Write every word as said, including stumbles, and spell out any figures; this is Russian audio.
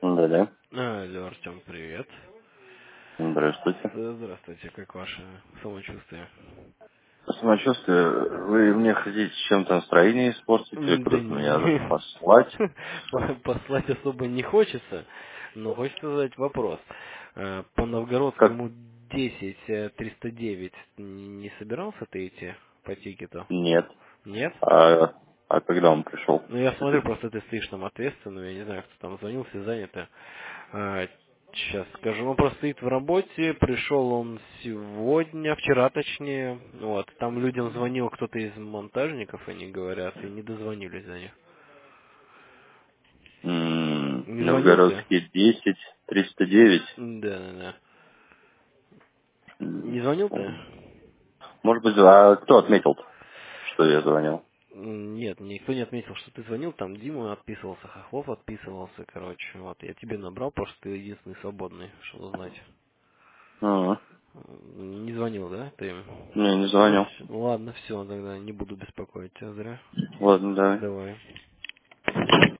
Да-да. Алло, Артем, привет. Здравствуйте. Э, Здравствуйте, как ваше самочувствие? Самочувствие, вы мне хотите чем-то настроение испортить или М, Да куда-то меня не, послать? по- послать особо не хочется, но хочется задать вопрос. Э, По Как? Новгородскому десять э, триста девять не не собирался ты идти по тикету? Нет. Нет? А, а когда он пришел? Ну, я смотрю, просто ты стоишь там ответственным, я не знаю, кто там звонил, все заняты. А, сейчас скажу, он просто стоит в работе, пришел он сегодня, вчера точнее, вот, там людям звонил кто-то из монтажников, они говорят, и не дозвонились до них. М, Не звонил ты? Новгородский десять триста девять. Да, да, да. М, Не звонил ты? Может быть, а кто отметил, что я звонил? М, Нет, никто не отметил, что ты звонил, там Дима отписывался, Хохлов отписывался, короче, вот, я тебе набрал, потому что ты единственный свободный, чтобы узнать. А, Не звонил, да, ты им? Не, не Ну, звонил. вс- ладно, все, тогда не буду беспокоить тебя зря. Ладно, давай. Давай.